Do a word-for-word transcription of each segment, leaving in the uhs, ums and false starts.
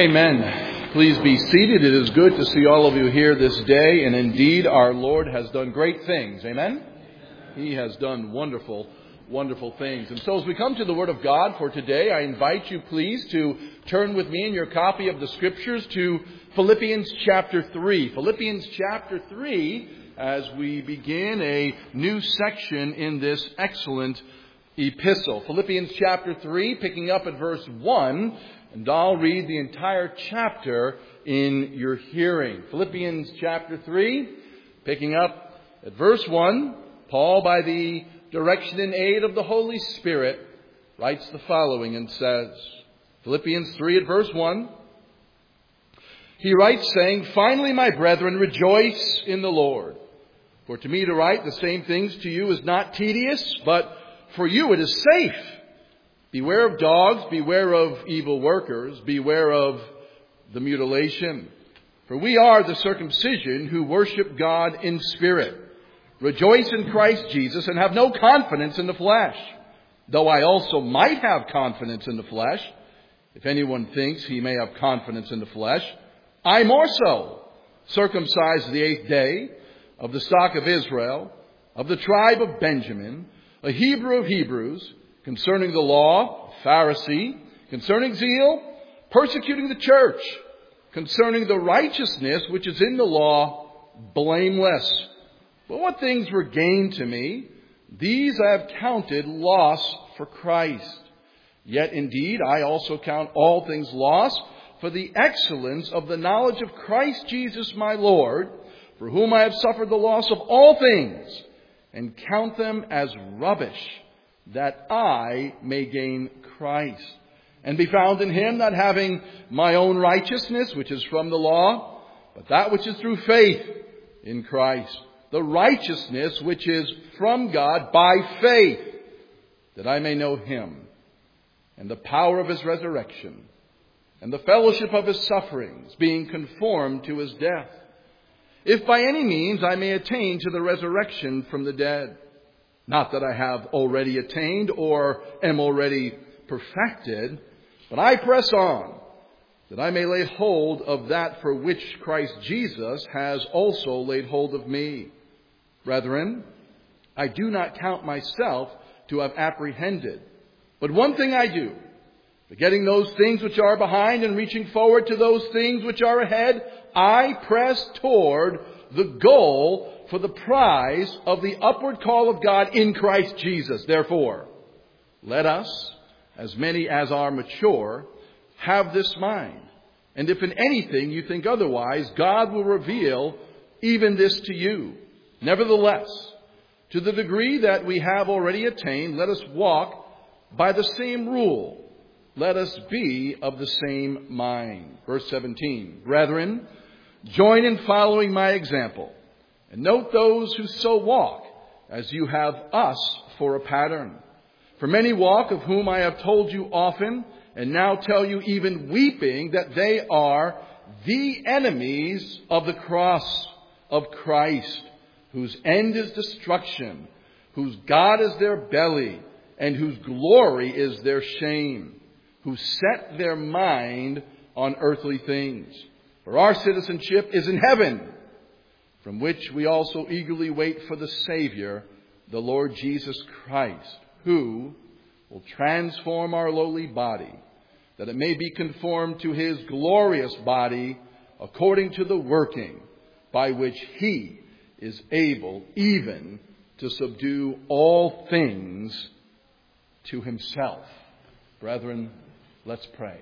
Amen. Please be seated. It is good to see all of you here this day. And indeed, our Lord has done great things. Amen? He has done wonderful, wonderful things. And so as we come to the Word of God for today, I invite you, please, to turn with me in your copy of the Scriptures to Philippians chapter three. Philippians chapter three, as we begin a new section in this excellent epistle. Philippians chapter three, picking up at verse one. And I'll read the entire chapter in your hearing. Philippians chapter three, picking up at verse one, Paul, by the direction and aid of the Holy Spirit, writes the following and says, Philippians three at verse one, he writes saying, "Finally, my brethren, rejoice in the Lord. For to me to write the same things to you is not tedious, but for you it is safe. Beware of dogs, beware of evil workers, beware of the mutilation. For we are the circumcision who worship God in spirit. Rejoice in Christ Jesus and have no confidence in the flesh. Though I also might have confidence in the flesh, if anyone thinks he may have confidence in the flesh, I more so, circumcised the eighth day, of the stock of Israel, of the tribe of Benjamin, a Hebrew of Hebrews, concerning the law, a Pharisee, concerning zeal, persecuting the church, concerning the righteousness which is in the law, blameless. But what things were gained to me, these I have counted loss for Christ. Yet indeed I also count all things loss for the excellence of the knowledge of Christ Jesus my Lord, for whom I have suffered the loss of all things, and count them as rubbish, that I may gain Christ, and be found in him, not having my own righteousness, which is from the law, but that which is through faith in Christ, the righteousness which is from God by faith, that I may know him, and the power of his resurrection, and the fellowship of his sufferings, being conformed to his death, if by any means I may attain to the resurrection from the dead. Not that I have already attained or am already perfected, but I press on, that I may lay hold of that for which Christ Jesus has also laid hold of me. Brethren, I do not count myself to have apprehended, but one thing I do, forgetting those things which are behind and reaching forward to those things which are ahead, I press toward the goal for the prize of the upward call of God in Christ Jesus. Therefore, let us, as many as are mature, have this mind. And if in anything you think otherwise, God will reveal even this to you. Nevertheless, to the degree that we have already attained, let us walk by the same rule. Let us be of the same mind. Verse seventeen, brethren, join in following my example, and note those who so walk, as you have us for a pattern. For many walk, of whom I have told you often, and now tell you even weeping, that they are the enemies of the cross of Christ, whose end is destruction, whose God is their belly, and whose glory is their shame, who set their mind on earthly things. For our citizenship is in heaven, from which we also eagerly wait for the Savior, the Lord Jesus Christ, who will transform our lowly body, that it may be conformed to his glorious body, according to the working by which he is able even to subdue all things to himself. Brethren, let's pray.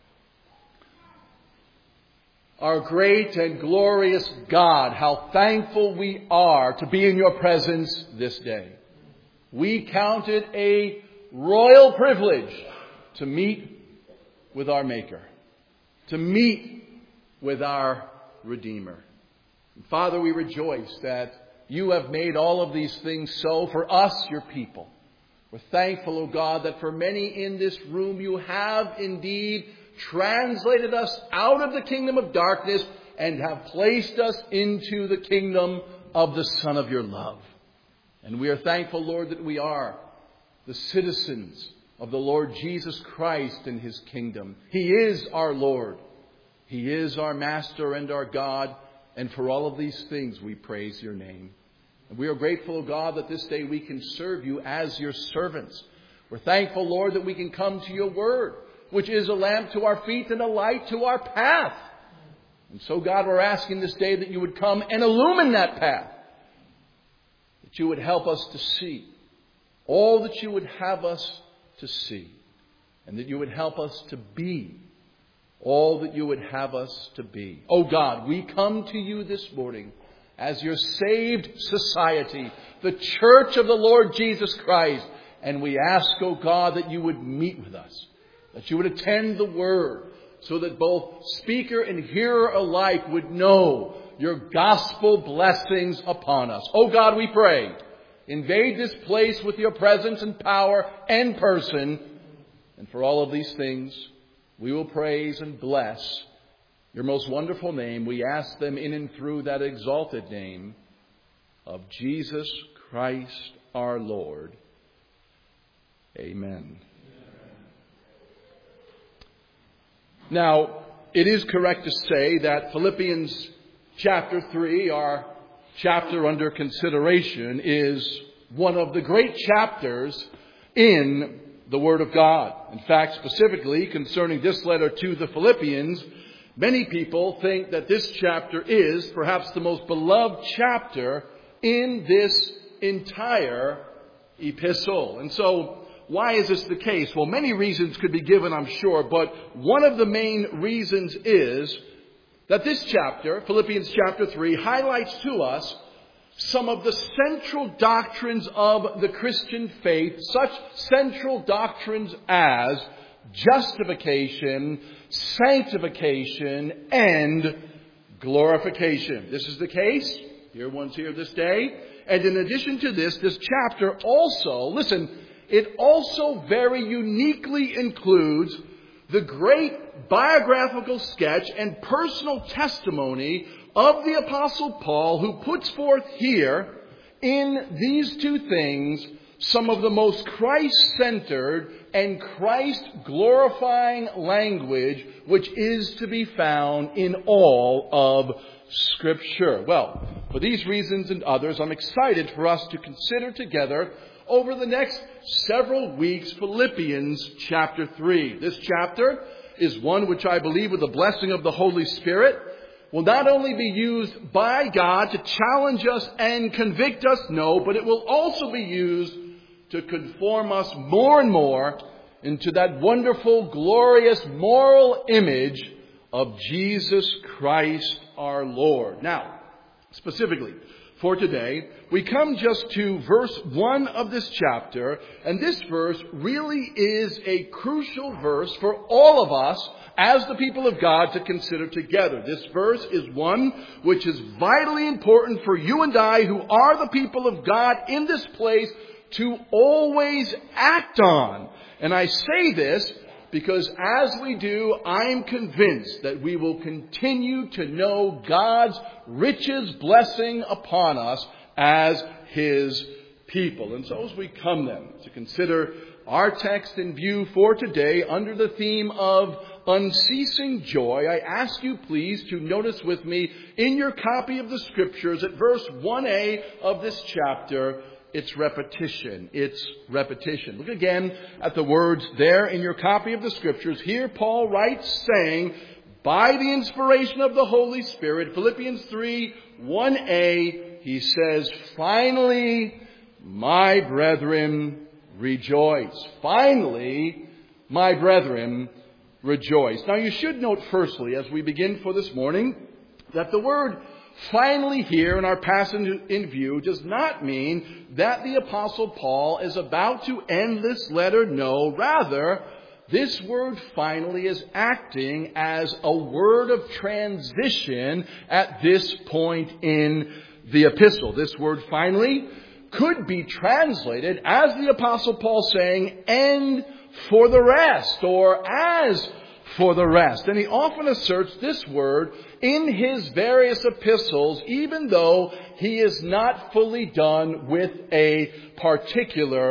Our great and glorious God, how thankful we are to be in your presence this day. We count it a royal privilege to meet with our Maker, to meet with our Redeemer. And Father, we rejoice that you have made all of these things so for us, your people. We're thankful, O God, that for many in this room you have indeed translated us out of the kingdom of darkness and have placed us into the kingdom of the Son of your love. And we are thankful, Lord, that we are the citizens of the Lord Jesus Christ and his kingdom. He is our Lord. He is our Master and our God. And for all of these things, we praise your name. And we are grateful, God, that this day we can serve you as your servants. We're thankful, Lord, that we can come to your word, which is a lamp to our feet and a light to our path. And so, God, we're asking this day that you would come and illumine that path. That you would help us to see all that you would have us to see. And that you would help us to be all that you would have us to be. Oh God, we come to you this morning as your saved society, the church of the Lord Jesus Christ. And we ask, oh God, that you would meet with us, that you would attend the word, so that both speaker and hearer alike would know your gospel blessings upon us. Oh God, we pray, invade this place with your presence and power and person. And for all of these things, we will praise and bless your most wonderful name. We ask them in and through that exalted name of Jesus Christ our Lord. Amen. Now, it is correct to say that Philippians chapter three, our chapter under consideration, is one of the great chapters in the Word of God. In fact, specifically concerning this letter to the Philippians, many people think that this chapter is perhaps the most beloved chapter in this entire epistle. And so, why is this the case? Well, many reasons could be given, I'm sure, but one of the main reasons is that this chapter, Philippians chapter three, highlights to us some of the central doctrines of the Christian faith, such central doctrines as justification, sanctification, and glorification. This is the case. Dear ones here this day. And in addition to this, this chapter also, listen, it also very uniquely includes the great biographical sketch and personal testimony of the Apostle Paul, who puts forth here in these two things some of the most Christ-centered and Christ-glorifying language which is to be found in all of Scripture. Well, for these reasons and others, I'm excited for us to consider together over the next several weeks Philippians chapter three. This chapter is one which I believe, with the blessing of the Holy Spirit, will not only be used by God to challenge us and convict us, no, but it will also be used to conform us more and more into that wonderful, glorious, moral image of Jesus Christ our Lord. Now, specifically, for today, we come just to verse one of this chapter, and this verse really is a crucial verse for all of us as the people of God to consider together. This verse is one which is vitally important for you and I, who are the people of God in this place, to always act on. And I say this because as we do, I'm convinced that we will continue to know God's richest blessing upon us as His people. And so as we come then to consider our text in view for today under the theme of unceasing joy, I ask you please to notice with me in your copy of the Scriptures at verse one a of this chapter, it's repetition. It's repetition. Look again at the words there in your copy of the Scriptures. Here Paul writes saying, by the inspiration of the Holy Spirit, Philippians three, one a, he says, finally, my brethren, rejoice. Finally, my brethren, rejoice. Now you should note firstly, as we begin for this morning, that the word finally here in our passage in view does not mean that the Apostle Paul is about to end this letter. No, rather, this word finally is acting as a word of transition at this point in the epistle. This word finally could be translated as the Apostle Paul saying, and for the rest, or as for the rest. And he often asserts this word in his various epistles, even though he is not fully done with a particular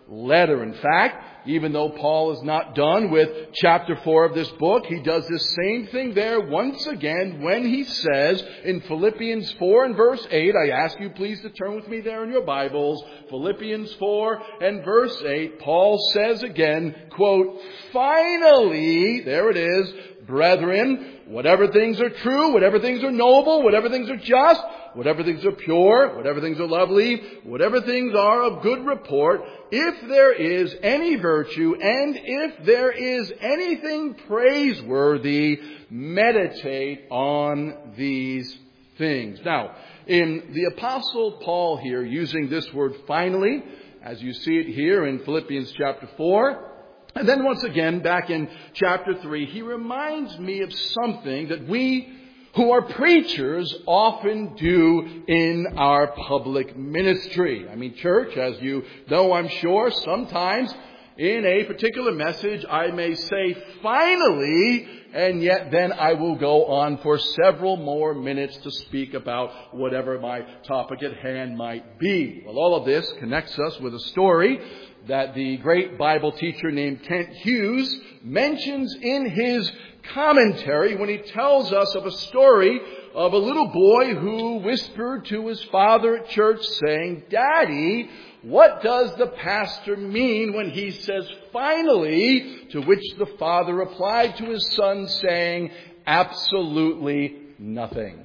letter. In fact, even though Paul is not done with chapter four of this book, he does this same thing there once again when he says in Philippians four and verse eight, I ask you please to turn with me there in your Bibles, Philippians four and verse eight, Paul says again, quote, finally, there it is, brethren, whatever things are true, whatever things are noble, whatever things are just, whatever things are pure, whatever things are lovely, whatever things are of good report, if there is any virtue and if there is anything praiseworthy, meditate on these things. Now, in the Apostle Paul here, using this word finally, as you see it here in Philippians chapter four, and then once again, back in chapter three, he reminds me of something that we who are preachers often do in our public ministry. I mean, church, as you know, I'm sure, sometimes in a particular message, I may say, finally, and yet then I will go on for several more minutes to speak about whatever my topic at hand might be. Well, all of this connects us with a story that the great Bible teacher named Kent Hughes mentions in his commentary when he tells us of a story of a little boy who whispered to his father at church saying, Daddy, what does the pastor mean when he says finally? To which the father replied to his son saying, absolutely nothing.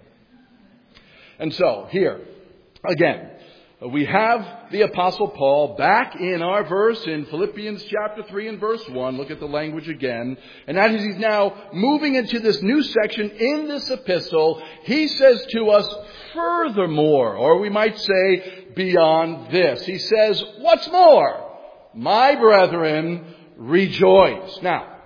And so here, again, we have the Apostle Paul back in our verse in Philippians chapter three and verse one. Look at the language again. And as he's now moving into this new section in this epistle, he says to us, furthermore, or we might say beyond this. He says, what's more, my brethren, rejoice. Now,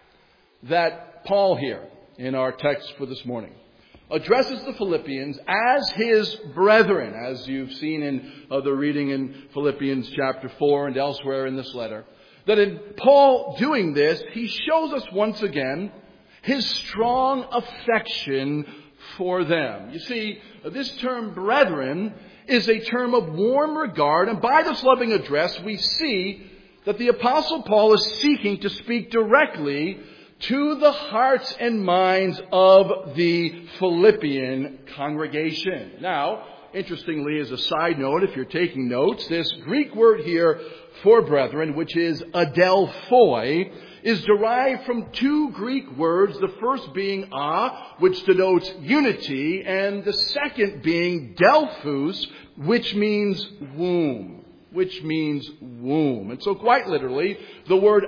that Paul here in our text for this morning addresses the Philippians as his brethren, as you've seen in uh, the reading in Philippians chapter four and elsewhere in this letter. That in Paul doing this, he shows us once again his strong affection for them. You see, this term brethren is a term of warm regard, and by this loving address we see that the Apostle Paul is seeking to speak directly to the hearts and minds of the Philippian congregation. Now, interestingly, as a side note, if you're taking notes, this Greek word here for brethren, which is adelphoi, is derived from two Greek words, the first being a, which denotes unity, and the second being delphus, which means womb. Which means womb. And so quite literally, the word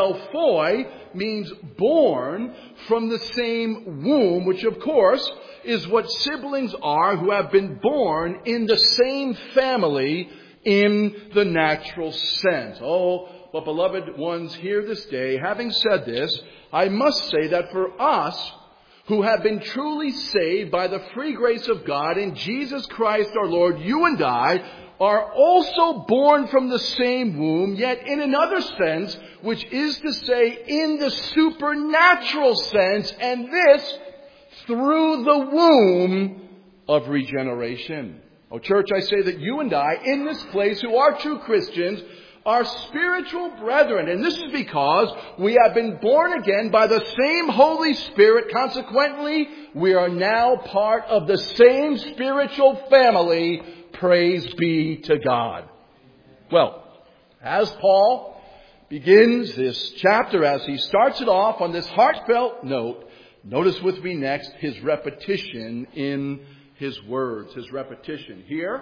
adelphoi means born from the same womb, which of course is what siblings are who have been born in the same family in the natural sense. Oh, but beloved ones here this day, having said this, I must say that for us who have been truly saved by the free grace of God in Jesus Christ our Lord, you and I are also born from the same womb, yet in another sense, which is to say in the supernatural sense, and this through the womb of regeneration. Oh, church, I say that you and I, in this place, who are true Christians, are spiritual brethren. And this is because we have been born again by the same Holy Spirit. Consequently, we are now part of the same spiritual family. Praise be to God. Well, as Paul begins this chapter, as he starts it off on this heartfelt note, notice with me next his repetition in his words. His repetition. Here,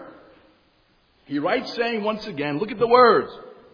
he writes saying once again, look at the words.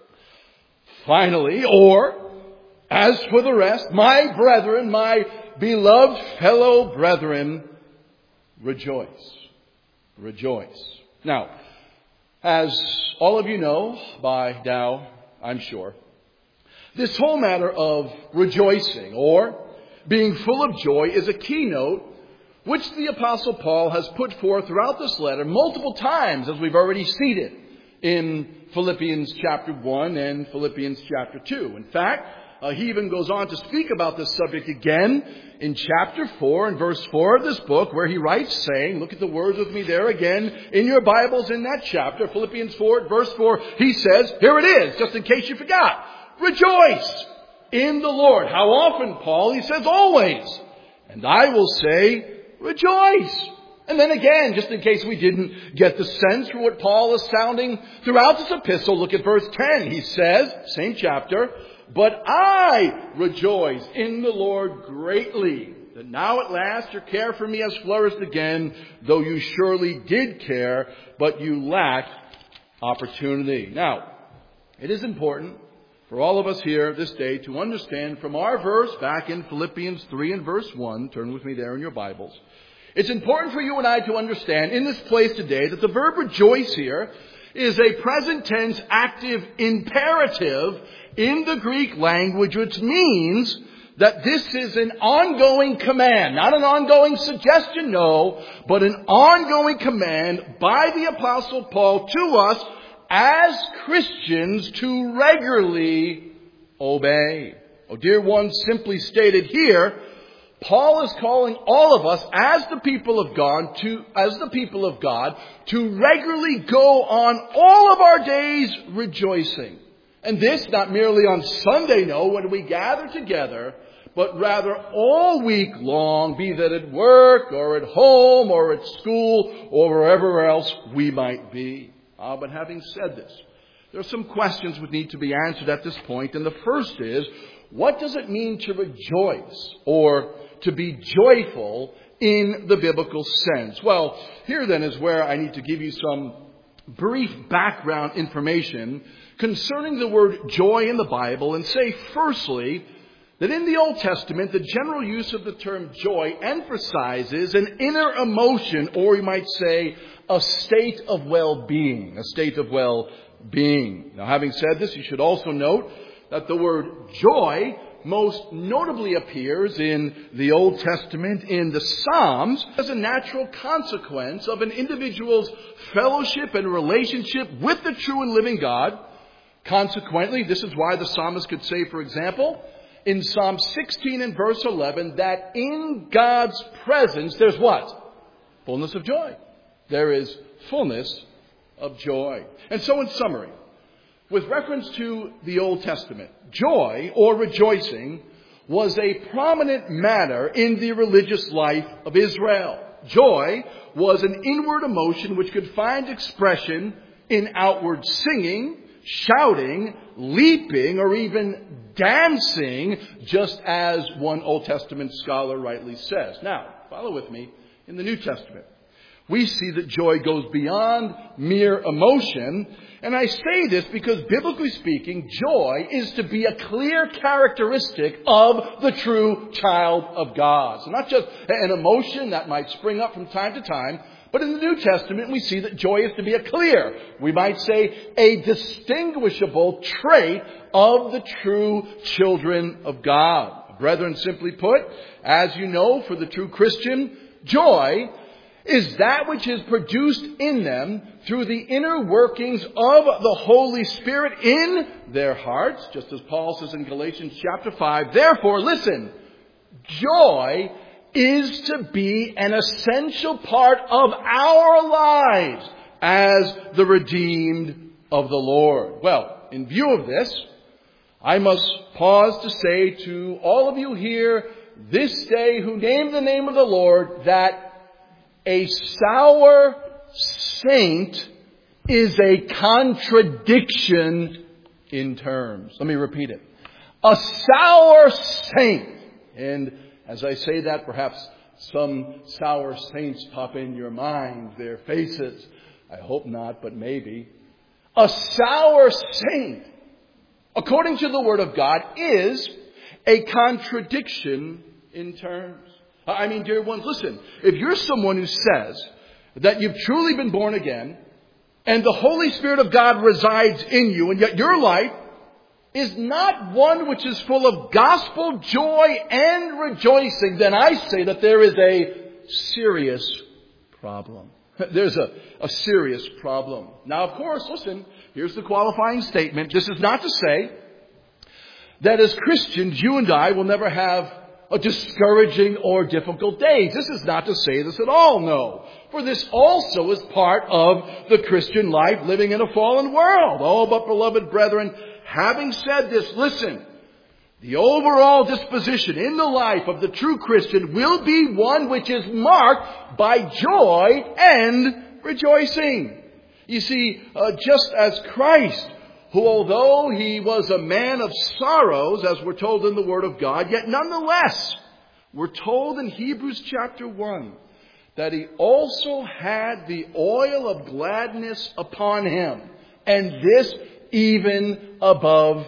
Finally, or, as for the rest, my brethren, my beloved fellow brethren, rejoice. Rejoice. Now, as all of you know by now, I'm sure, this whole matter of rejoicing or being full of joy is a keynote which the Apostle Paul has put forth throughout this letter multiple times, as we've already seen it in Philippians chapter one and Philippians chapter two. In fact, Uh, he even goes on to speak about this subject again in chapter four and verse four of this book, where he writes saying, look at the words with me there again in your Bibles in that chapter, Philippians four, verse four. He says, here it is, just in case you forgot. Rejoice in the Lord. How often, Paul? He says, always. And I will say, rejoice. And then again, just in case we didn't get the sense for what Paul is sounding throughout this epistle, look at verse ten. He says, same chapter, but I rejoice in the Lord greatly, that now at last your care for me has flourished again, though you surely did care, but you lacked opportunity. Now, it is important for all of us here this day to understand from our verse back in Philippians three and verse one, turn with me there in your Bibles. It's important for you and I to understand in this place today that the verb rejoice here is a present tense active imperative in the Greek language, which means that this is an ongoing command, not an ongoing suggestion, no, but an ongoing command by the Apostle Paul to us as Christians to regularly obey. Oh, dear one, simply stated here, Paul is calling all of us as the people of God to, as the people of God, to regularly go on all of our days rejoicing. And this not merely on Sunday, no, when we gather together, but rather all week long, be that at work or at home or at school or wherever else we might be. Ah, but having said this, there are some questions that need to be answered at this point. And the first is, what does it mean to rejoice or to be joyful in the biblical sense? Well, here then is where I need to give you some brief background information concerning the word joy in the Bible, and say firstly that in the Old Testament the general use of the term joy emphasizes an inner emotion, or you might say a state of well-being, a state of well-being. Now, having said this, you should also note that the word joy most notably appears in the Old Testament in the Psalms as a natural consequence of an individual's fellowship and relationship with the true and living God. Consequently, this is why the psalmist could say, for example, in Psalm sixteen and verse eleven, that in God's presence there's what? Fullness of joy. There is fullness of joy. And so in summary, with reference to the Old Testament, joy or rejoicing was a prominent matter in the religious life of Israel. Joy was an inward emotion which could find expression in outward singing, shouting, leaping, or even dancing, just as one Old Testament scholar rightly says. Now, follow with me in the New Testament. We see that joy goes beyond mere emotion. And I say this because, biblically speaking, joy is to be a clear characteristic of the true child of God. So not just an emotion that might spring up from time to time, but in the New Testament we see that joy is to be a clear, we might say a distinguishable trait of the true children of God. Brethren, simply put, as you know, for the true Christian, joy is that which is produced in them through the inner workings of the Holy Spirit in their hearts, just as Paul says in Galatians chapter five. Therefore, listen, joy is to be an essential part of our lives as the redeemed of the Lord. Well, in view of this, I must pause to say to all of you here this day who name the name of the Lord that a sour saint is a contradiction in terms. Let me repeat it. A sour saint. And as I say that, perhaps some sour saints pop in your mind, their faces. I hope not, but maybe. A sour saint, according to the Word of God, is a contradiction in terms. I mean, dear ones, listen, if you're someone who says that you've truly been born again and the Holy Spirit of God resides in you, and yet your life is not one which is full of gospel joy and rejoicing, then I say that there is a serious problem. There's a, a serious problem. Now, of course, listen, here's the qualifying statement. This is not to say that as Christians, you and I will never have a discouraging or difficult days. This is not to say this at all, no. For this also is part of the Christian life, living in a fallen world. Oh, but beloved brethren, having said this, listen, the overall disposition in the life of the true Christian will be one which is marked by joy and rejoicing. You see, uh, just as Christ, who although he was a man of sorrows, as we're told in the Word of God, yet nonetheless, we're told in Hebrews chapter one, that he also had the oil of gladness upon him, and this even above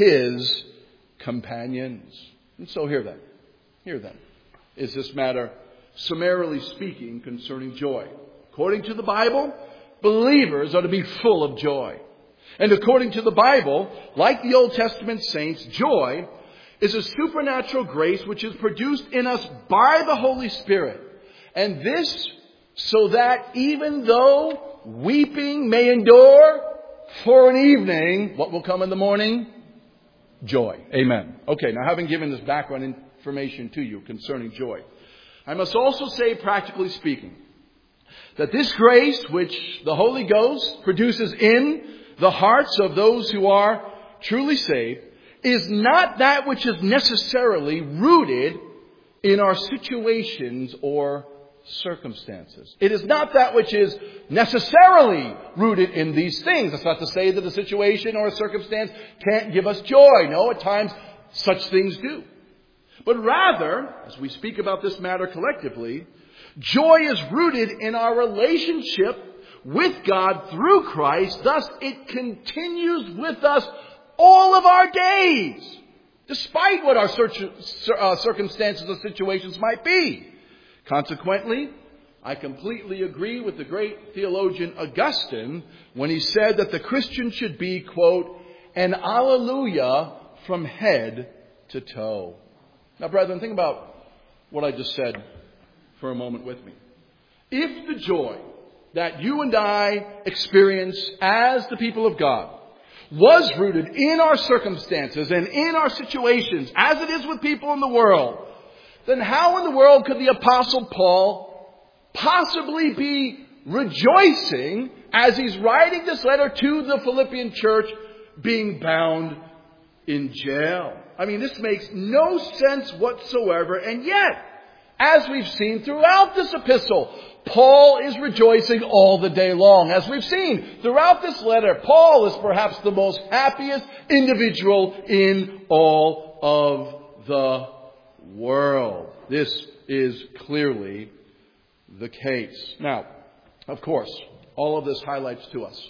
his companions. And so here then, here then, is this matter, summarily speaking, concerning joy. According to the Bible, believers are to be full of joy. And according to the Bible, like the Old Testament saints, joy is a supernatural grace which is produced in us by the Holy Spirit. And this so that even though weeping may endure for an evening, what will come in the morning? Joy. Amen. Okay, now having given this background information to you concerning joy, I must also say, practically speaking, that this grace which the Holy Ghost produces in the hearts of those who are truly saved is not that which is necessarily rooted in our situations or circumstances. It is not that which is necessarily rooted in these things. That's not to say that a situation or a circumstance can't give us joy. No, at times such things do. But rather, as we speak about this matter collectively, joy is rooted in our relationship with God through Christ. Thus, it continues with us all of our days, despite what our circumstances or situations might be. Consequently, I completely agree with the great theologian Augustine when he said that the Christian should be, quote, an alleluia from head to toe. Now, brethren, think about what I just said for a moment with me. If the joy that you and I experience as the people of God was rooted in our circumstances and in our situations, as it is with people in the world, then how in the world could the Apostle Paul possibly be rejoicing as he's writing this letter to the Philippian church being bound in jail? I mean, this makes no sense whatsoever. And yet, as we've seen throughout this epistle, Paul is rejoicing all the day long. As we've seen throughout this letter, Paul is perhaps the most happiest individual in all of the world. This is clearly the case. Now, of course, all of this highlights to us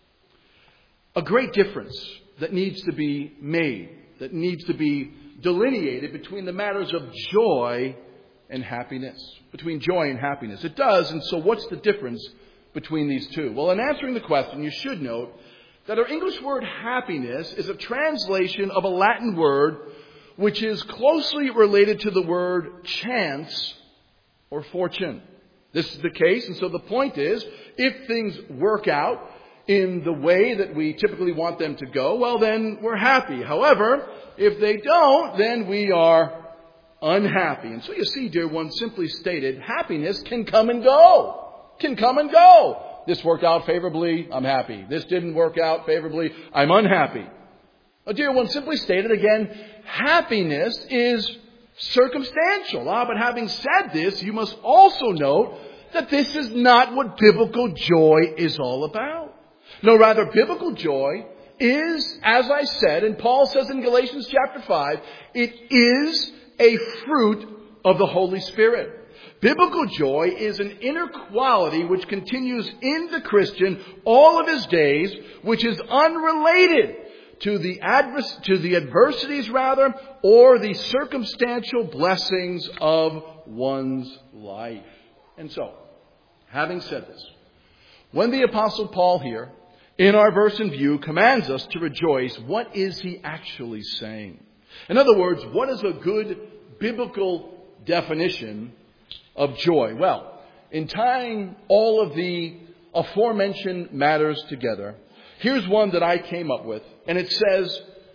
a great difference that needs to be made, that needs to be delineated between the matters of joy and happiness. Between joy and happiness. It does, and so what's the difference between these two? Well, in answering the question, you should note that our English word happiness is a translation of a Latin word which is closely related to the word chance or fortune. This is the case, and so the point is, if things work out in the way that we typically want them to go, well, then we're happy. However, if they don't, then we are unhappy. And so you see, dear one, simply stated, happiness can come and go. Can come and go. This worked out favorably, I'm happy. This didn't work out favorably, I'm unhappy. Oh, dear one, simply stated again, happiness is circumstantial. Ah, but having said this, you must also note that this is not what biblical joy is all about. No, rather, biblical joy is, as I said, and Paul says in Galatians chapter five, it is a fruit of the Holy Spirit. Biblical joy is an inner quality which continues in the Christian all of his days, which is unrelated to the advers- to the adversities, rather, or the circumstantial blessings of one's life. And so, having said this, when the Apostle Paul here, in our verse in view, commands us to rejoice, what is he actually saying? In other words, what is a good biblical definition of joy? Well, in tying all of the aforementioned matters together, here's one that I came up with, and it says,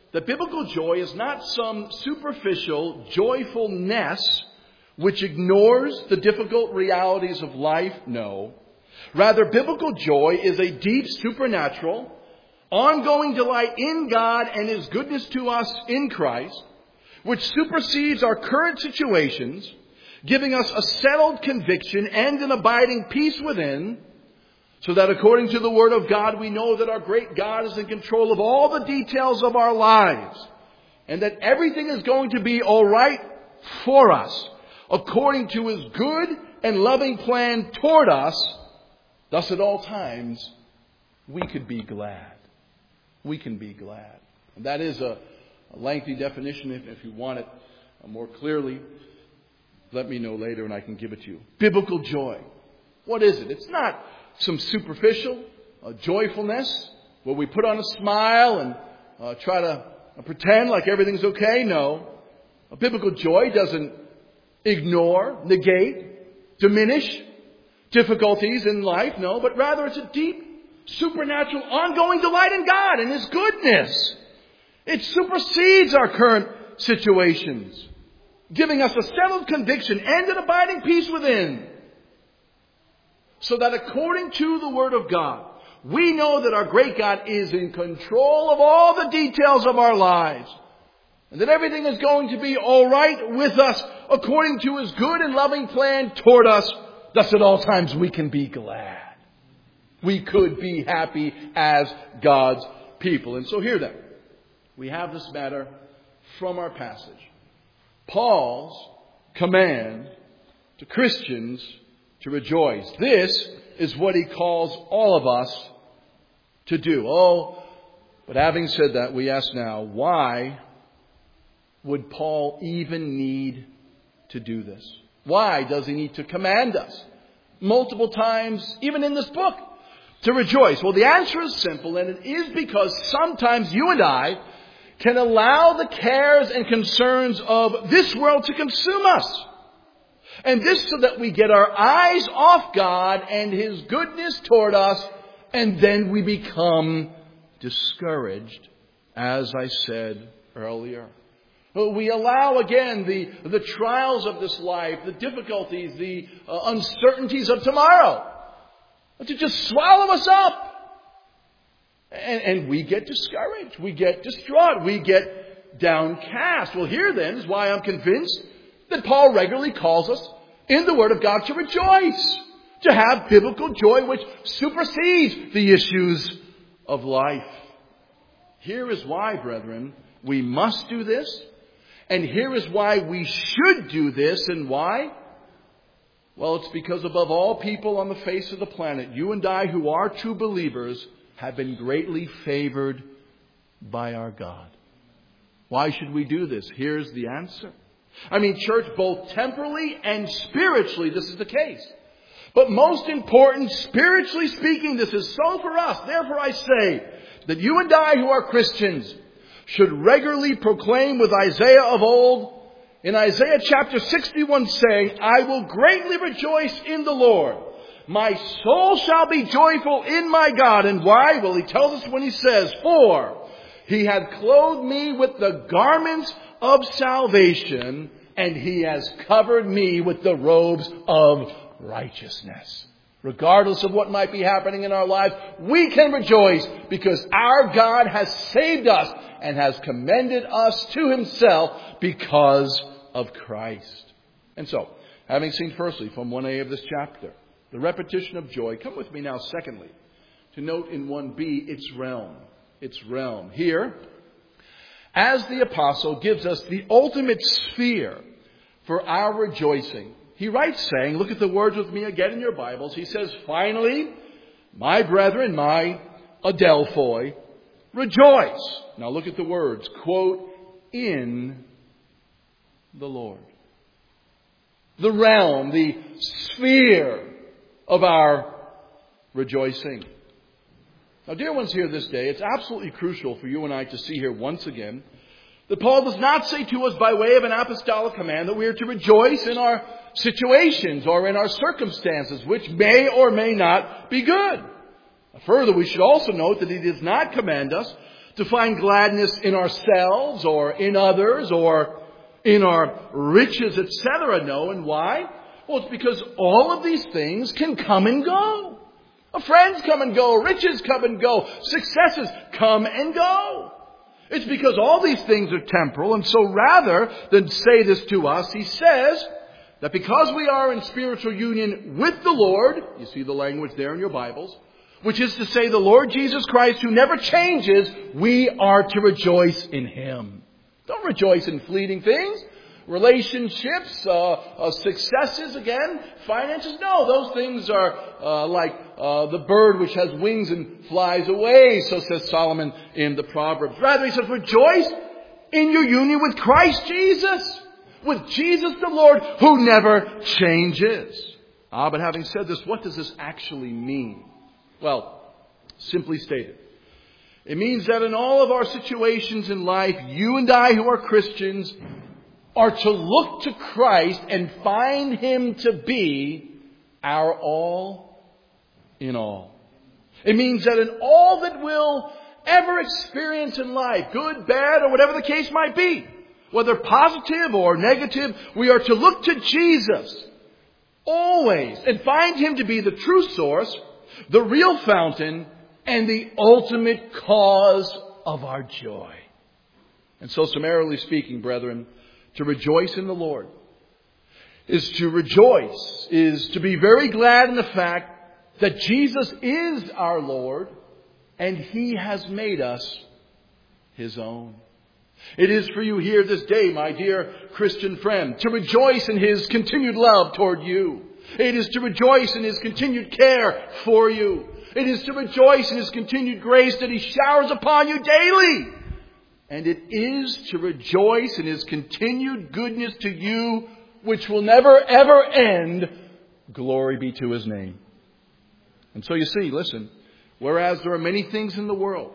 that biblical joy is not some superficial joyfulness which ignores the difficult realities of life. No. Rather, biblical joy is a deep, supernatural, ongoing delight in God and His goodness to us in Christ, which supersedes our current situations, giving us a settled conviction and an abiding peace within, so that according to the Word of God, we know that our great God is in control of all the details of our lives, and that everything is going to be all right for us, according to His good and loving plan toward us. Thus, at all times, we could be glad. We can be glad. And that is a, a lengthy definition. If, if you want it more clearly, let me know later and I can give it to you. Biblical joy. What is it? It's not some superficial uh, joyfulness where we put on a smile and uh, try to uh, pretend like everything's okay. No. A biblical joy doesn't ignore, negate, diminish difficulties in life. No, but rather it's a deep, supernatural, ongoing delight in God and His goodness. It supersedes our current situations, giving us a settled conviction and an abiding peace within. So that according to the Word of God, we know that our great God is in control of all the details of our lives. And that everything is going to be all right with us according to His good and loving plan toward us. Thus at all times we can be glad. We could be happy as God's people. And so here then, we have this matter from our passage. Paul's command to Christians to rejoice. This is what he calls all of us to do. Oh, but having said that, we ask now, why would Paul even need to do this? Why does he need to command us multiple times, even in this book, to rejoice? Well, the answer is simple, and it is because sometimes you and I can allow the cares and concerns of this world to consume us. And this so that we get our eyes off God and His goodness toward us, and then we become discouraged, as I said earlier. We allow again the, the trials of this life, the difficulties, the uh, uncertainties of tomorrow to just swallow us up. And, and we get discouraged. We get distraught. We get downcast. Well, here then is why I'm convinced that Paul regularly calls us in the Word of God to rejoice, to have biblical joy which supersedes the issues of life. Here is why, brethren, we must do this. And here is why we should do this. And why? Well, it's because above all people on the face of the planet, you and I who are true believers have been greatly favored by our God. Why should we do this? Here's the answer. I mean, church, both temporally and spiritually, this is the case. But most important, spiritually speaking, this is so for us. Therefore, I say that you and I who are Christians should regularly proclaim with Isaiah of old, in Isaiah chapter sixty-one, saying, I will greatly rejoice in the Lord. My soul shall be joyful in my God. And why? Well, he tells us when he says, for He hath clothed me with the garments of salvation, and He has covered me with the robes of righteousness. Regardless of what might be happening in our lives, we can rejoice because our God has saved us and has commended us to Himself because of Christ. And so, having seen firstly from one A of this chapter, the repetition of joy, come with me now secondly, to note in one B its realm. Its realm. Here, as the apostle gives us the ultimate sphere for our rejoicing, he writes saying, look at the words with me again in your Bibles. He says, finally, my brethren, my adelphoi, rejoice. Now look at the words, quote, in the Lord. The realm, the sphere of our rejoicing. Now, dear ones here this day, it's absolutely crucial for you and I to see here once again that Paul does not say to us by way of an apostolic command that we are to rejoice in our situations or in our circumstances, which may or may not be good. Further, we should also note that he does not command us to find gladness in ourselves or in others or in our riches, et cetera. No, and why? Well, it's because all of these things can come and go. Friends come and go. Riches come and go. Successes come and go. It's because all these things are temporal. And so rather than say this to us, he says that because we are in spiritual union with the Lord, you see the language there in your Bibles, which is to say the Lord Jesus Christ who never changes, we are to rejoice in Him. Don't rejoice in fleeting things. Relationships, uh, uh, successes, again, finances. No, those things are uh, like uh, the bird which has wings and flies away, so says Solomon in the Proverbs. Rather, he says, rejoice in your union with Christ Jesus, with Jesus the Lord, who never changes. Ah, but having said this, what does this actually mean? Well, simply stated, it means that in all of our situations in life, you and I who are Christians are to look to Christ and find Him to be our all in all. It means that in all that we'll ever experience in life, good, bad, or whatever the case might be, whether positive or negative, we are to look to Jesus always and find Him to be the true source, the real fountain, and the ultimate cause of our joy. And so, summarily speaking, brethren, to rejoice in the Lord is to rejoice, is to be very glad in the fact that Jesus is our Lord and He has made us His own. It is for you here this day, my dear Christian friend, to rejoice in His continued love toward you. It is to rejoice in His continued care for you. It is to rejoice in His continued grace that He showers upon you daily. And it is to rejoice in His continued goodness to you, which will never, ever end. Glory be to His name. And so you see, listen, whereas there are many things in the world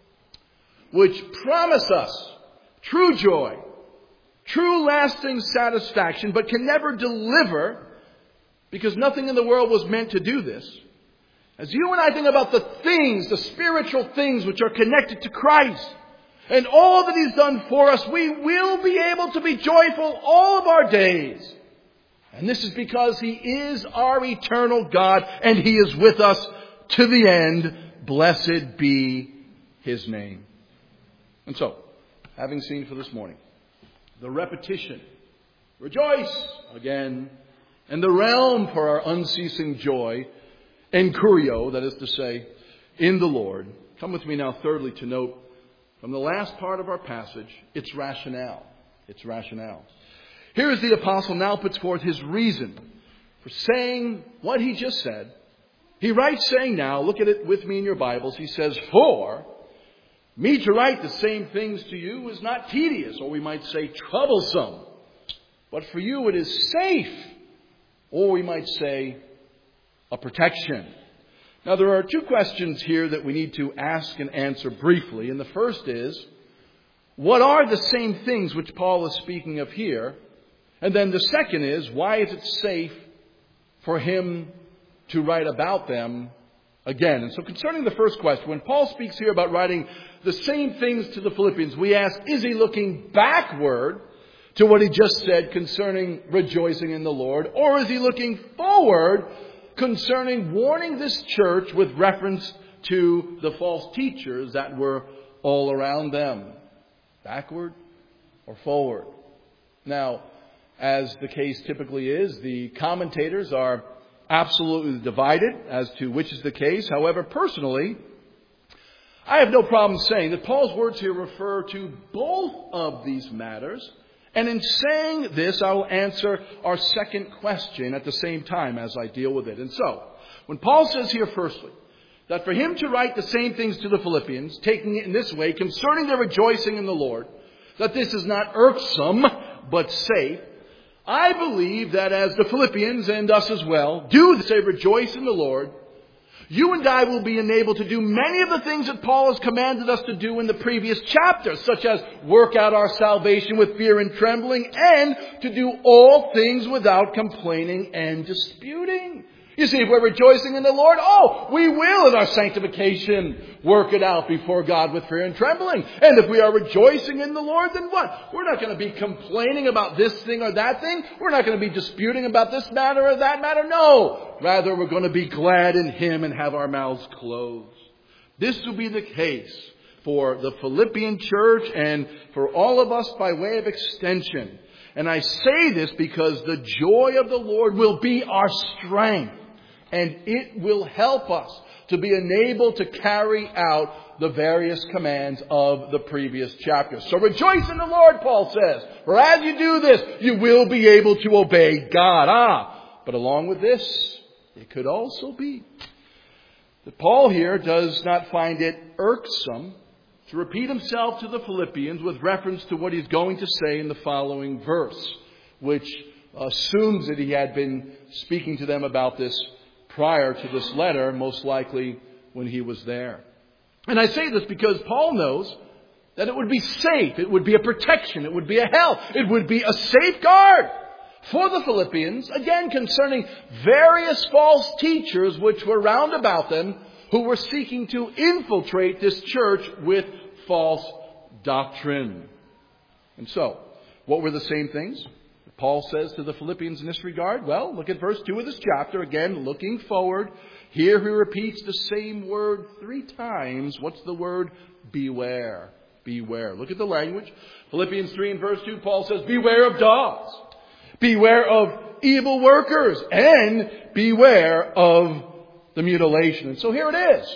which promise us true joy, true lasting satisfaction, but can never deliver, because nothing in the world was meant to do this. As you and I think about the things, the spiritual things which are connected to Christ, and all that He's done for us, we will be able to be joyful all of our days. And this is because He is our eternal God and He is with us to the end. Blessed be His name. And so, having seen for this morning the repetition, rejoice again, and the realm for our unceasing joy, encurio, that is to say, in the Lord. Come with me now, thirdly, to note from the last part of our passage, its rationale. Its rationale. Here is the apostle now puts forth his reason for saying what he just said. He writes saying now, look at it with me in your Bibles. He says, for me to write the same things to you is not tedious, or we might say troublesome. But for you it is safe, or we might say a protection. Now, there are two questions here that we need to ask and answer briefly. And the first is, what are the same things which Paul is speaking of here? And then the second is, why is it safe for him to write about them again? And so concerning the first question, when Paul speaks here about writing the same things to the Philippians, we ask, is he looking backward to what he just said concerning rejoicing in the Lord? Or is he looking forward concerning warning this church with reference to the false teachers that were all around them? Backward or forward? Now, as the case typically is, the commentators are absolutely divided as to which is the case. However, personally, I have no problem saying that Paul's words here refer to both of these matters. And in saying this, I will answer our second question at the same time as I deal with it. And so, when Paul says here firstly, that for him to write the same things to the Philippians, taking it in this way, concerning their rejoicing in the Lord, that this is not irksome, but safe, I believe that as the Philippians and us as well do say rejoice in the Lord, you and I will be enabled to do many of the things that Paul has commanded us to do in the previous chapters, such as work out our salvation with fear and trembling, and to do all things without complaining and disputing. You see, if we're rejoicing in the Lord, oh, we will in our sanctification work it out before God with fear and trembling. And if we are rejoicing in the Lord, then what? We're not going to be complaining about this thing or that thing. We're not going to be disputing about this matter or that matter. No. Rather, we're going to be glad in Him and have our mouths closed. This will be the case for the Philippian church and for all of us by way of extension. And I say this because the joy of the Lord will be our strength. And it will help us to be enabled to carry out the various commands of the previous chapters. So rejoice in the Lord, Paul says. For as you do this, you will be able to obey God. Ah, but along with this, it could also be that Paul here does not find it irksome to repeat himself to the Philippians with reference to what he's going to say in the following verse, which assumes that he had been speaking to them about this prior to this letter, most likely when he was there. And I say this because Paul knows that it would be safe, it would be a protection, it would be a help, it would be a safeguard for the Philippians, again concerning various false teachers which were round about them, who were seeking to infiltrate this church with false doctrine. And so, what were the same things Paul says to the Philippians in this regard? Well, look at verse two of this chapter. Again, looking forward. Here he repeats the same word three times. What's the word? Beware. Beware. Look at the language. Philippians three and verse two, Paul says, beware of dogs. Beware of evil workers. And beware of the mutilation. And so here it is.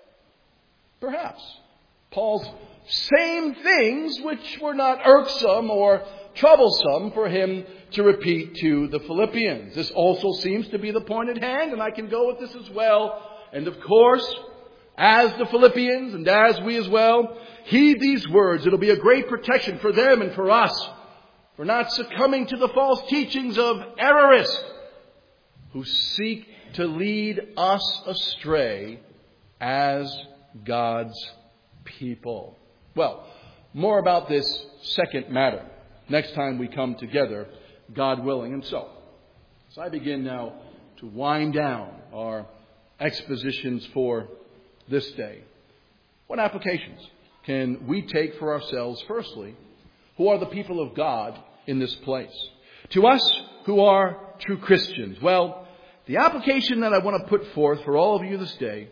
Perhaps Paul's same things which were not irksome or troublesome for him to repeat to the Philippians. This also seems to be the point at hand, and I can go with this as well. And of course, as the Philippians and as we as well heed these words, it'll be a great protection for them and for us, for not succumbing to the false teachings of errorists who seek to lead us astray as God's people. Well, more about this second matter next time we come together, God willing. And so, as I begin now to wind down our expositions for this day, what applications can we take for ourselves, firstly, who are the people of God in this place? To us who are true Christians, well, the application that I want to put forth for all of you this day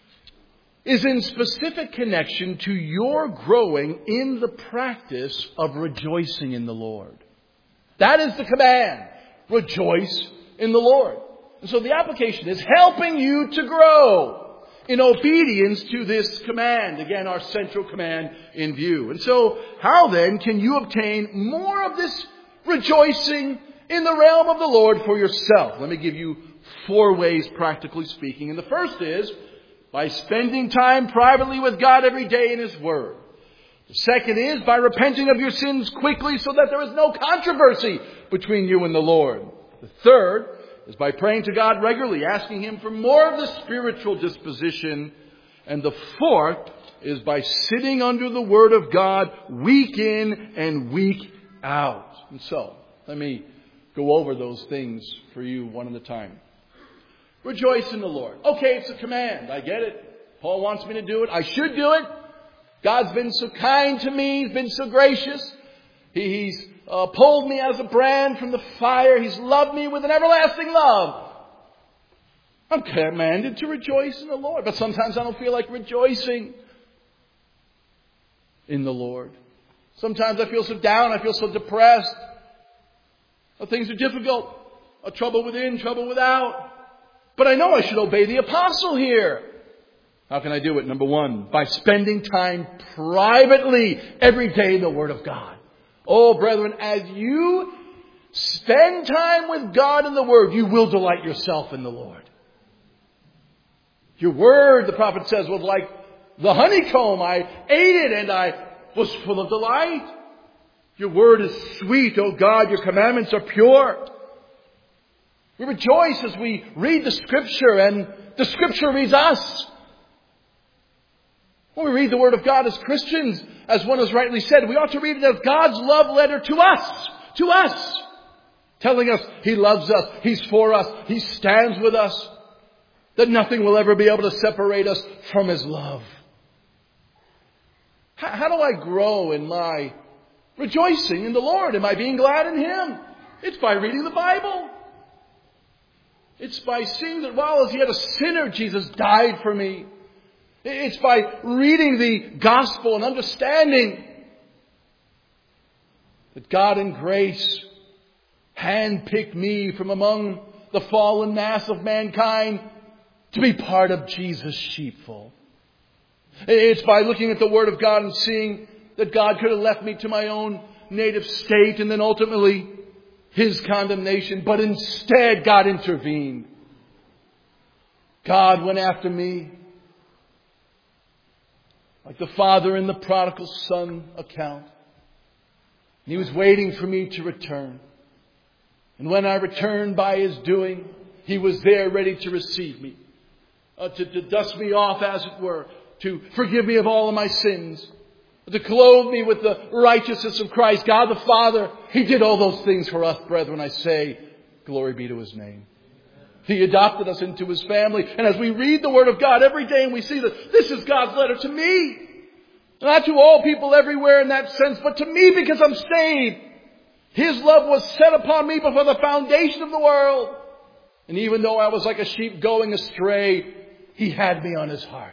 is in specific connection to your growing in the practice of rejoicing in the Lord. That is the command. Rejoice in the Lord. And so the application is helping you to grow in obedience to this command. Again, our central command in view. And so how then can you obtain more of this rejoicing in the realm of the Lord for yourself? Let me give you four ways, practically speaking. And the first is by spending time privately with God every day in His Word. The second is by repenting of your sins quickly so that there is no controversy between you and the Lord. The third is by praying to God regularly, asking Him for more of the spiritual disposition. And the fourth is by sitting under the Word of God week in and week out. And so, let me go over those things for you one at a time. Rejoice in the Lord. Okay, it's a command. I get it. Paul wants me to do it. I should do it. God's been so kind to me. He's been so gracious. He, he's uh, pulled me as a brand from the fire. He's loved me with an everlasting love. I'm commanded to rejoice in the Lord. But sometimes I don't feel like rejoicing in the Lord. Sometimes I feel so down. I feel so depressed. Things are difficult. A trouble within, trouble without. But I know I should obey the apostle here. How can I do it? Number one, by spending time privately every day in the Word of God. Oh, brethren, as you spend time with God in the Word, you will delight yourself in the Lord. Your Word, the prophet says, was like the honeycomb. I ate it and I was full of delight. Your Word is sweet, oh God. Your commandments are pure. We rejoice as we read the Scripture, and the Scripture reads us. When we read the Word of God as Christians, as one has rightly said, we ought to read it as God's love letter to us. To us. telling us He loves us, He's for us, He stands with us, that nothing will ever be able to separate us from His love. How, how do I grow in my rejoicing in the Lord? Am I being glad in Him? It's by reading the Bible. It's by seeing that while as yet a sinner, Jesus died for me. It's by reading the gospel and understanding that God in grace handpicked me from among the fallen mass of mankind to be part of Jesus' sheepfold. It's by looking at the Word of God and seeing that God could have left me to my own native state and then ultimately His condemnation, but instead God intervened. God went after me like the father in the prodigal son account. And He was waiting for me to return. And when I returned by His doing, He was there ready to receive me, uh, to, to dust me off, as it were, to forgive me of all of my sins, to clothe me with the righteousness of Christ. God the Father, He did all those things for us, brethren. I say, glory be to His name. He adopted us into His family. And as we read the Word of God every day and we see that this is God's letter to me, not to all people everywhere in that sense, but to me because I'm saved. His love was set upon me before the foundation of the world. And even though I was like a sheep going astray, He had me on His heart.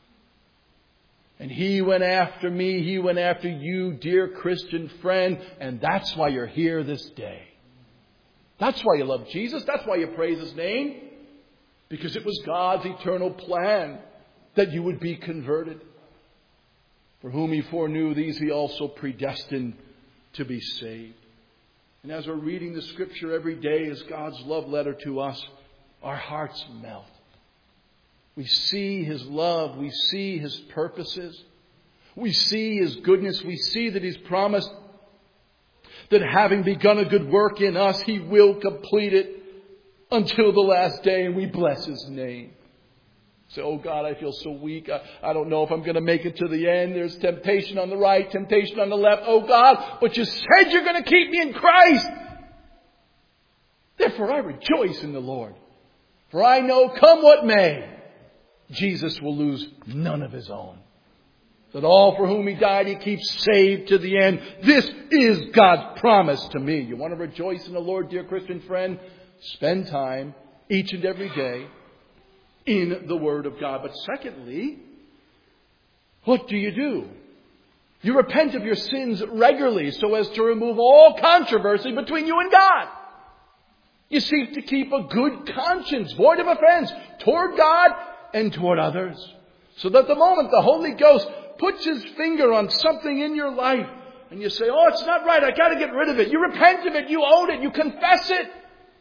And He went after me. He went after you, dear Christian friend. And that's why you're here this day. That's why you love Jesus. That's why you praise His name. Because it was God's eternal plan that you would be converted. For whom He foreknew, these He also predestined to be saved. And as we're reading the Scripture every day as God's love letter to us, our hearts melt. We see His love. We see His purposes. We see His goodness. We see that He's promised that having begun a good work in us, He will complete it until the last day. And we bless His name. Say, oh God, I feel so weak. I, I don't know if I'm going to make it to the end. There's temptation on the right, temptation on the left. Oh God, but You said You're going to keep me in Christ. Therefore I rejoice in the Lord. For I know, come what may, Jesus will lose none of His own. That all for whom He died, He keeps saved to the end. This is God's promise to me. You want to rejoice in the Lord, dear Christian friend? Spend time each and every day in the Word of God. But secondly, what do you do? You repent of your sins regularly so as to remove all controversy between you and God. You seek to keep a good conscience, void of offense, toward God and toward others. So that the moment the Holy Ghost puts His finger on something in your life and you say, oh, it's not right, I got to get rid of it. You repent of it, you own it, you confess it.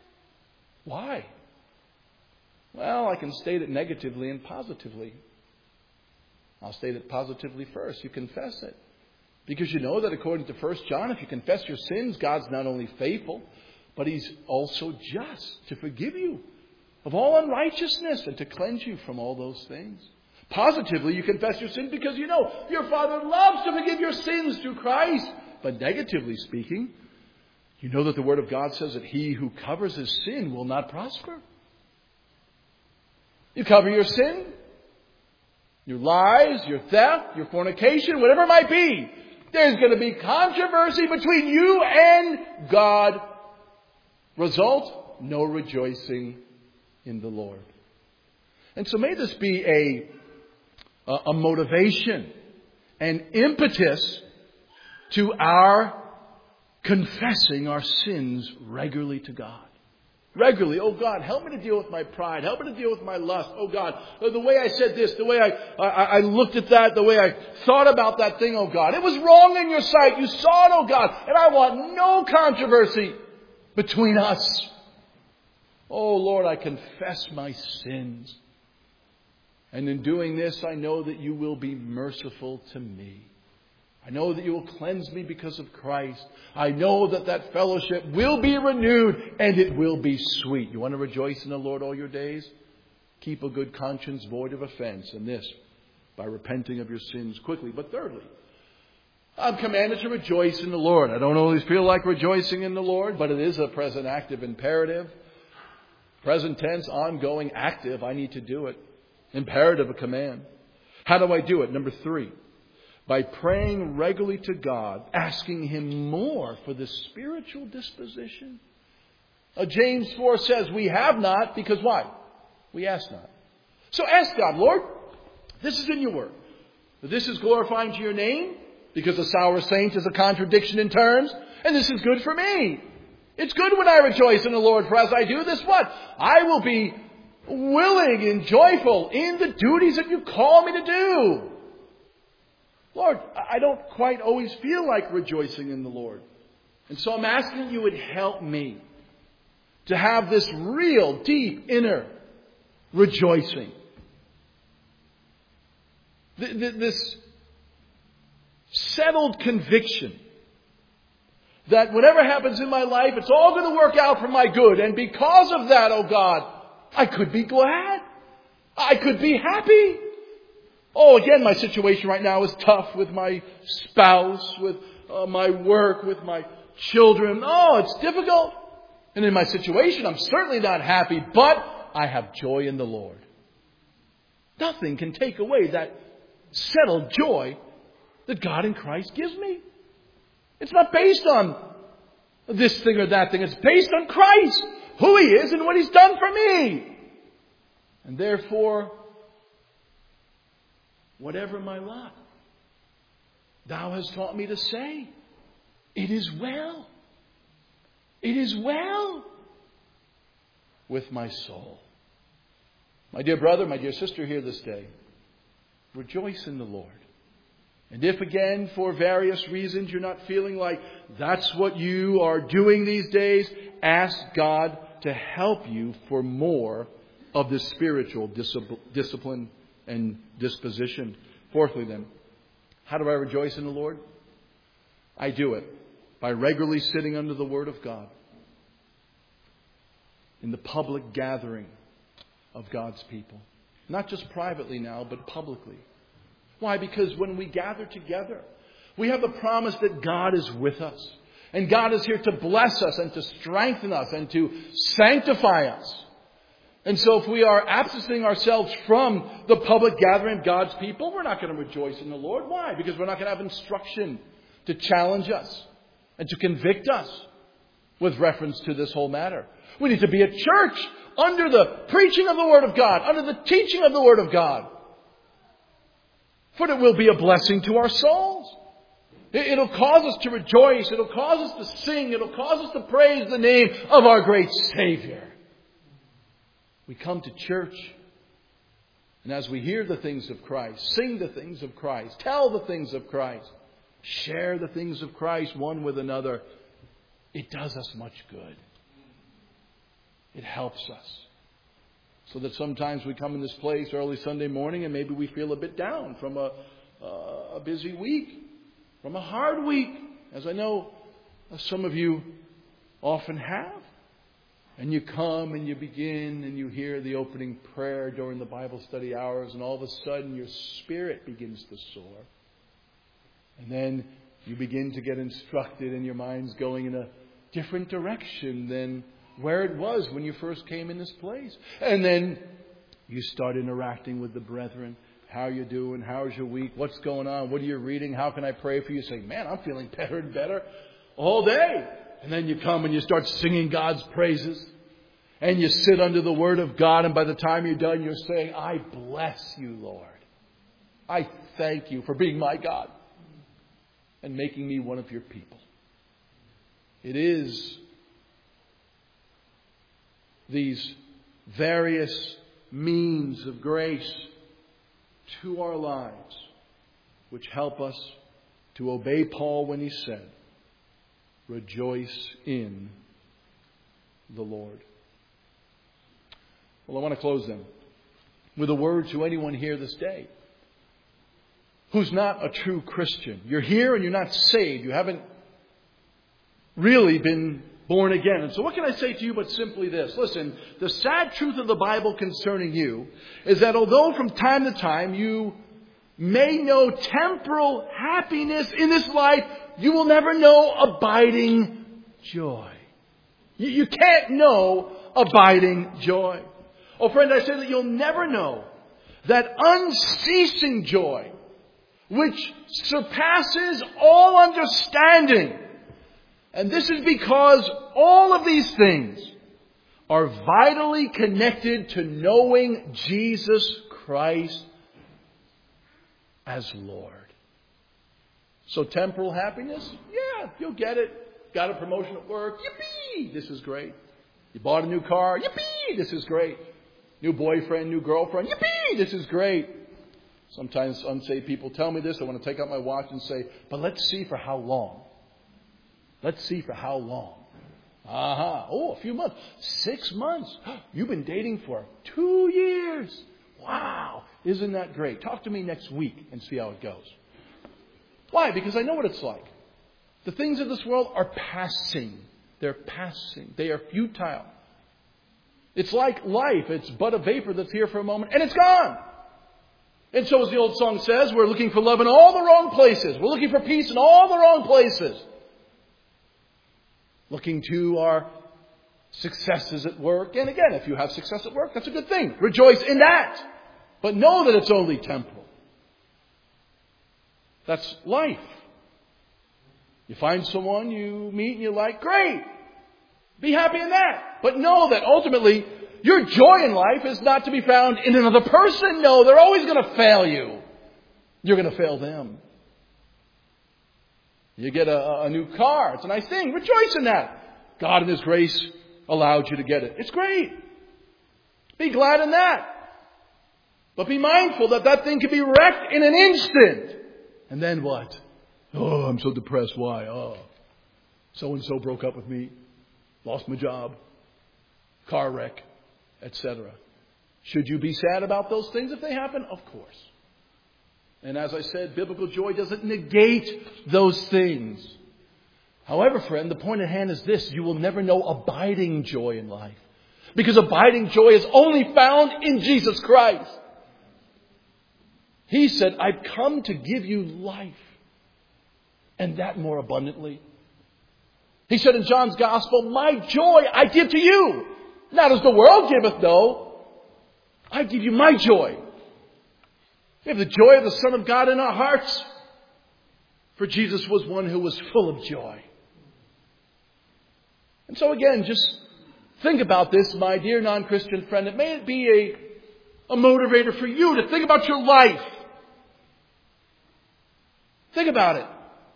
Why? Well, I can state it negatively and positively. I'll state it positively first. You confess it. Because you know that according to First John, if you confess your sins, God's not only faithful, but He's also just to forgive you of all unrighteousness and to cleanse you from all those things. Positively, you confess your sin because you know your Father loves to forgive your sins through Christ. But negatively speaking, you know that the Word of God says that he who covers his sin will not prosper. You cover your sin, your lies, your theft, your fornication, whatever it might be. There's going to be controversy between you and God. Result, no rejoicing in the Lord. And so may this be a, a motivation, an impetus to our confessing our sins regularly to God. Regularly. Oh God, help me to deal with my pride. Help me to deal with my lust. Oh God, the way I said this, the way I, I, I looked at that, the way I thought about that thing, oh God. It was wrong in your sight. You saw it, oh God. And I want no controversy between us. Oh Lord, I confess my sins. And in doing this, I know that you will be merciful to me. I know that you will cleanse me because of Christ. I know that that fellowship will be renewed and it will be sweet. You want to rejoice in the Lord all your days? Keep a good conscience void of offense. And this, by repenting of your sins quickly. But thirdly, I'm commanded to rejoice in the Lord. I don't always feel like rejoicing in the Lord, but it is a present active imperative. Present tense, ongoing, active. I need to do it. Imperative, a command. How do I do it? Number three, by praying regularly to God, asking Him more for the spiritual disposition. Uh, James four says, we have not because why? We ask not. So ask God, Lord, this is in your word. This is glorifying to your name, because a sour saint is a contradiction in terms, and this is good for me. It's good when I rejoice in the Lord, for as I do this, what? I will be willing and joyful in the duties that you call me to do. Lord, I don't quite always feel like rejoicing in the Lord. And so I'm asking that you would help me to have this real, deep, inner rejoicing. This settled conviction that whatever happens in my life, it's all going to work out for my good. And because of that, oh God, I could be glad. I could be happy. Oh, again, my situation right now is tough with my spouse, with uh, my work, with my children. Oh, it's difficult. And in my situation, I'm certainly not happy, but I have joy in the Lord. Nothing can take away that settled joy that God in Christ gives me. It's not based on this thing or that thing. It's based on Christ, who He is and what He's done for me. And therefore, whatever my lot, Thou hast taught me to say, it is well. It is well with my soul. My dear brother, my dear sister here this day, rejoice in the Lord. And if again, for various reasons, you're not feeling like that's what you are doing these days, ask God to help you for more of this spiritual discipline and disposition. Fourthly then, how do I rejoice in the Lord? I do it by regularly sitting under the Word of God in the public gathering of God's people. Not just privately now, but publicly. Why? Because when we gather together, we have the promise that God is with us. And God is here to bless us and to strengthen us and to sanctify us. And so if we are absenting ourselves from the public gathering of God's people, we're not going to rejoice in the Lord. Why? Because we're not going to have instruction to challenge us and to convict us with reference to this whole matter. We need to be a church under the preaching of the Word of God, under the teaching of the Word of God. For it will be a blessing to our souls. It'll cause us to rejoice. It'll cause us to sing. It'll cause us to praise the name of our great Savior. We come to church, and as we hear the things of Christ, sing the things of Christ, tell the things of Christ, share the things of Christ one with another, it does us much good. It helps us. So that sometimes we come in this place early Sunday morning and maybe we feel a bit down from a, uh, a busy week, from a hard week, as I know some of you often have. And you come and you begin and you hear the opening prayer during the Bible study hours, and all of a sudden your spirit begins to soar. And then you begin to get instructed and your mind's going in a different direction than where it was when you first came in this place. And then you start interacting with the brethren. How are you doing? How's your week? What's going on? What are you reading? How can I pray for you? You say, man, I'm feeling better and better all day. And then you come and you start singing God's praises. And you sit under the Word of God. And by the time you're done, you're saying, I bless you, Lord. I thank you for being my God and making me one of your people. It is these various means of grace to our lives which help us to obey Paul when he said, rejoice in the Lord. Well, I want to close then with a word to anyone here this day who's not a true Christian. You're here and you're not saved. You haven't really been born again. And so what can I say to you but simply this? Listen, the sad truth of the Bible concerning you is that although from time to time you may know temporal happiness in this life, you will never know abiding joy. You, you can't know abiding joy. Oh, friend, I say that you'll never know that unceasing joy, which surpasses all understanding. And this is because all of these things are vitally connected to knowing Jesus Christ as Lord. So temporal happiness, yeah, you'll get it. Got a promotion at work, yippee, this is great. You bought a new car, yippee, this is great. New boyfriend, new girlfriend, yippee, this is great. Sometimes unsaved people tell me this. I want to take out my watch and say, but let's see for how long. Let's see for how long. Aha. Uh-huh. Oh, a few months. Six months. You've been dating for two years. Wow. Isn't that great? Talk to me next week and see how it goes. Why? Because I know what it's like. The things of this world are passing. They're passing. They are futile. It's like life. It's but a vapor that's here for a moment and it's gone. And so as the old song says, we're looking for love in all the wrong places. We're looking for peace in all the wrong places. Looking to our successes at work. And again, if you have success at work, that's a good thing. Rejoice in that. But know that it's only temporal. That's life. You find someone you meet and you like, great. Be happy in that. But know that ultimately, your joy in life is not to be found in another person. No, they're always going to fail you. You're going to fail them. You get a, a new car. It's a nice thing. Rejoice in that. God in His grace allowed you to get it. It's great. Be glad in that. But be mindful that that thing can be wrecked in an instant. And then what? Oh, I'm so depressed. Why? Oh, so-and-so broke up with me. Lost my job. Car wreck. Etc. Should you be sad about those things if they happen? Of course. And as I said, biblical joy doesn't negate those things. However, friend, the point at hand is this. You will never know abiding joy in life. Because abiding joy is only found in Jesus Christ. He said, I've come to give you life. And that more abundantly. He said in John's Gospel, my joy I give to you. Not as the world giveth, no. I give you my joy. We have the joy of the Son of God in our hearts. For Jesus was one who was full of joy. And so again, just think about this, my dear non-Christian friend. It may be a, a motivator for you to think about your life. Think about it.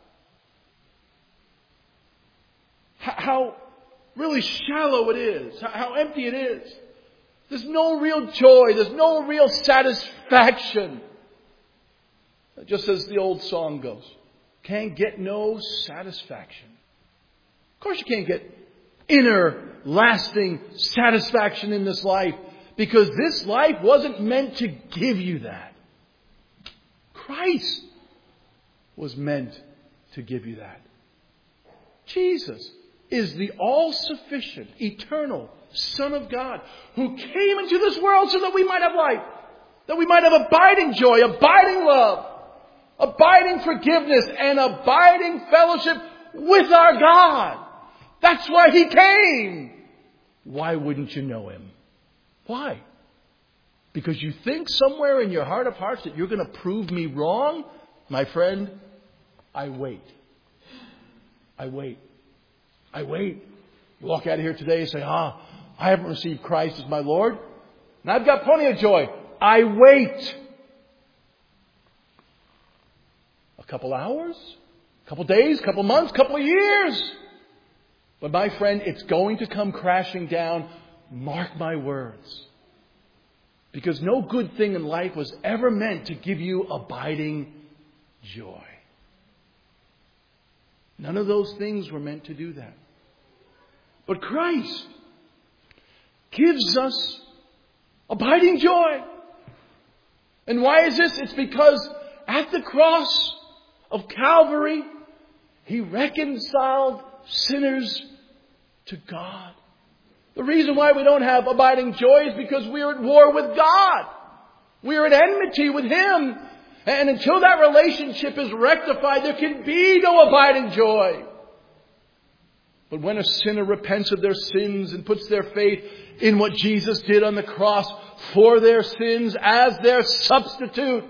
H- how really shallow it is. How empty it is. There's no real joy. There's no real satisfaction. Just as the old song goes. Can't get no satisfaction. Of course you can't get inner, lasting satisfaction in this life. Because this life wasn't meant to give you that. Christ was meant to give you that. Jesus is the all-sufficient, eternal Son of God who came into this world so that we might have life. That we might have abiding joy, abiding love, abiding forgiveness, and abiding fellowship with our God. That's why He came. Why wouldn't you know Him? Why? Because you think somewhere in your heart of hearts that you're going to prove me wrong? My friend, I wait. I wait. I wait. You walk out of here today and say, ah, I haven't received Christ as my Lord. And I've got plenty of joy. I wait. A couple hours, a couple days, a couple months, a couple of years. But my friend, it's going to come crashing down. Mark my words. Because no good thing in life was ever meant to give you abiding joy. None of those things were meant to do that. But Christ gives us abiding joy. And why is this? It's because at the cross of Calvary, He reconciled sinners to God. The reason why we don't have abiding joy is because we're at war with God. We're at enmity with Him. And until that relationship is rectified, there can be no abiding joy. But when a sinner repents of their sins and puts their faith in what Jesus did on the cross for their sins as their substitute,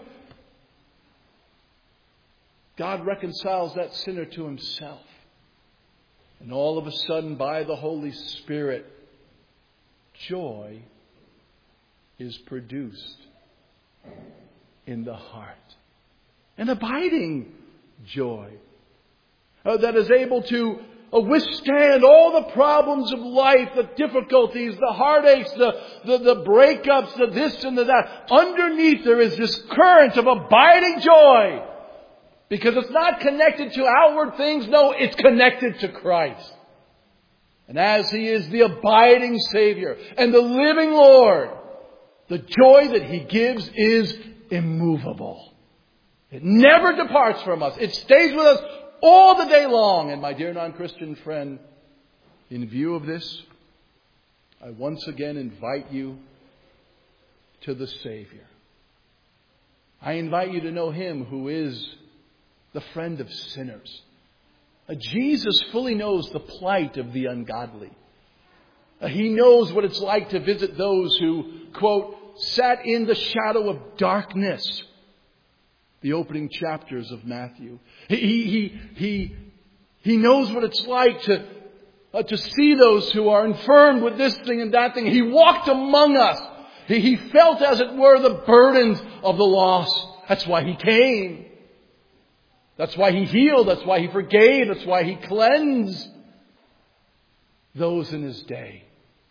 God reconciles that sinner to Himself. And all of a sudden, by the Holy Spirit, joy is produced in the heart. An abiding joy uh, that is able to uh, withstand all the problems of life, the difficulties, the heartaches, the, the, the breakups, the this and the that. Underneath there is this current of abiding joy. Because it's not connected to outward things. No, it's connected to Christ. And as He is the abiding Savior and the living Lord, the joy that He gives is immovable. It never departs from us. It stays with us all the day long. And my dear non-Christian friend, in view of this, I once again invite you to the Savior. I invite you to know Him who is the friend of sinners. Uh, Jesus fully knows the plight of the ungodly. Uh, he knows what it's like to visit those who, quote, sat in the shadow of darkness. The opening chapters of Matthew. He, he, he, he knows what it's like to, uh, to see those who are infirmed with this thing and that thing. He walked among us. He, he felt, as it were, the burdens of the lost. That's why He came. That's why He healed. That's why He forgave. That's why He cleansed those in His day.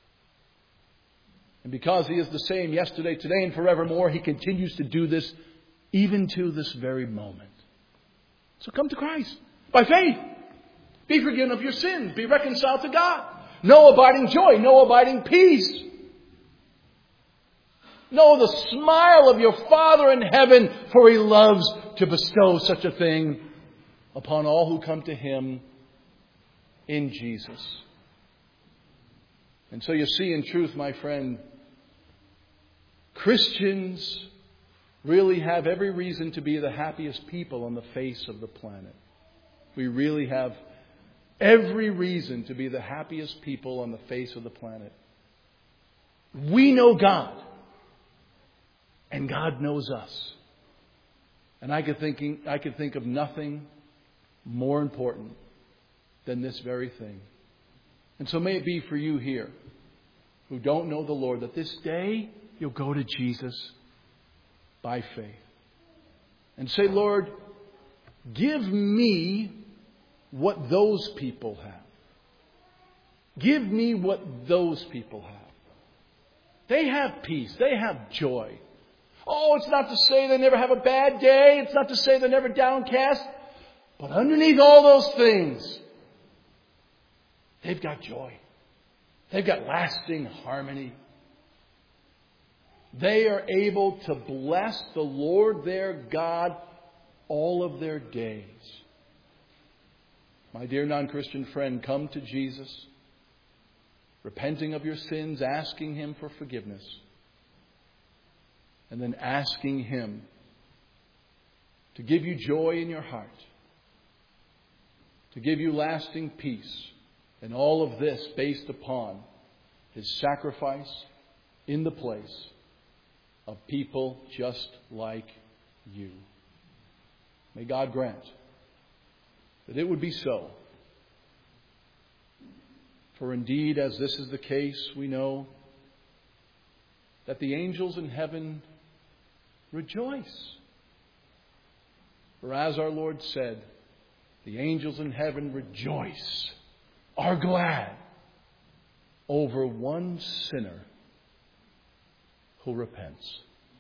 And because He is the same yesterday, today, and forevermore, He continues to do this even to this very moment. So come to Christ by faith. Be forgiven of your sins. Be reconciled to God. No abiding joy. No abiding peace. Know the smile of your Father in heaven, for He loves to bestow such a thing upon all who come to Him in Jesus. And so you see, in truth, my friend, Christians really have every reason to be the happiest people on the face of the planet. We really have every reason to be the happiest people on the face of the planet. We know God. And God knows us. And I could thinking, I could think of nothing more important than this very thing. And so may it be for you here who don't know the Lord, that this day you'll go to Jesus by faith. And say, Lord, give me what those people have. Give me what those people have. They have peace. They have joy. Oh, it's not to say they never have a bad day. It's not to say they're never downcast. But underneath all those things, they've got joy. They've got lasting harmony. They are able to bless the Lord their God all of their days. My dear non-Christian friend, come to Jesus, repenting of your sins, asking Him for forgiveness. And then asking Him to give you joy in your heart. To give you lasting peace. And all of this based upon His sacrifice in the place of people just like you. May God grant that it would be so. For indeed, as this is the case, we know that the angels in heaven rejoice. For as our Lord said, the angels in heaven rejoice, are glad over one sinner who repents.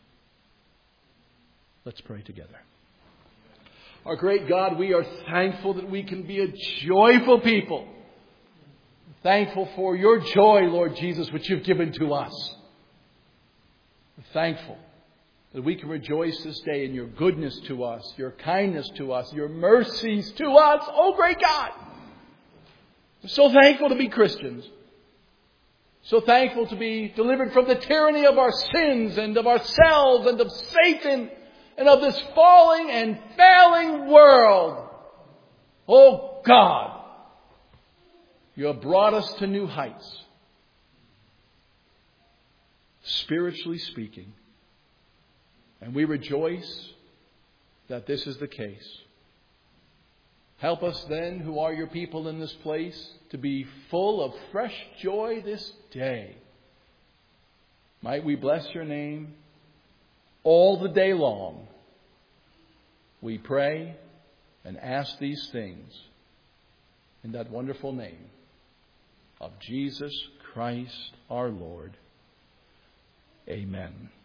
Let's pray together. Our great God, we are thankful that we can be a joyful people. Thankful for your joy, Lord Jesus, which you've given to us. We're thankful that we can rejoice this day in your goodness to us, your kindness to us, your mercies to us. Oh, great God! We're so thankful to be Christians. So thankful to be delivered from the tyranny of our sins and of ourselves and of Satan and of this falling and failing world. Oh God, you have brought us to new heights, spiritually speaking. And we rejoice that this is the case. Help us then, who are your people in this place, to be full of fresh joy this day. Might we bless your name all the day long. We pray and ask these things in that wonderful name of Jesus Christ our Lord. Amen.